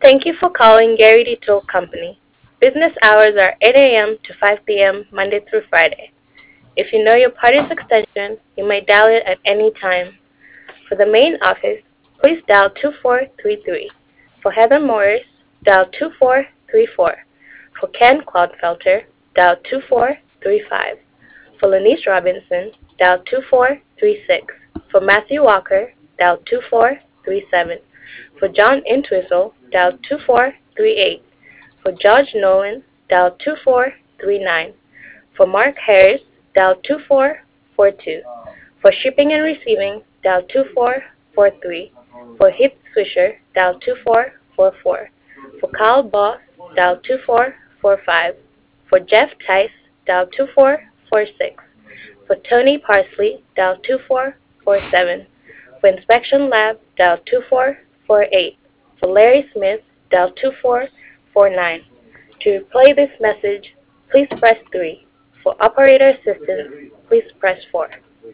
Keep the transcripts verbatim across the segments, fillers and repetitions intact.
Thank you for calling Gary D. Tool Company. Business hours are eight a m to five p m Monday through Friday. If you know your party's extension, you may dial it at any time. For the main office, please dial two four three three. For Heather Morris, dial two four three four. For Ken Cloudfelter, dial two four three five. For Lanice Robinson, dial two four three six. For Matthew Walker, dial two four three seven. For John Entwistle, dial two four three eight. For George Nolan, dial two four three nine. For Mark Harris, dial two four four two. For shipping and receiving, dial two four four three. For Heath Swisher, dial two four four four. For Kyle Boss, dial two four four five. For Jeff Tice, dial two four four six. For Tony Parsley, dial two four four seven. For Inspection Lab, dial two four four eight. For Larry Smith, dial two four four nine. To replay this message, please press three. For operator assistance, please press four.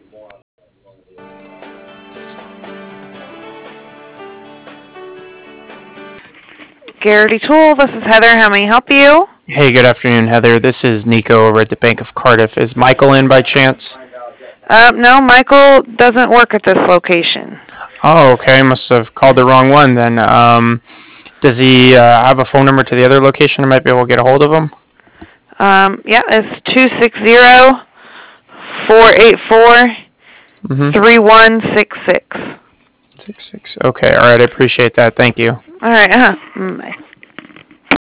Garrity Tool, this is Heather. How may I help you? Hey, good afternoon, Heather. This is Nico over at the Bank of Cardiff. Is Michael in by chance? Uh, no, Michael doesn't work at this location. Oh, okay. Must have called the wrong one then. Um, does he uh, have a phone number to the other location? I might be able to get a hold of him. Um, yeah, it's two six zero, four eight four, three one six six. Six six. Okay. All right. I appreciate that. Thank you. All right. Uh-huh. Bye.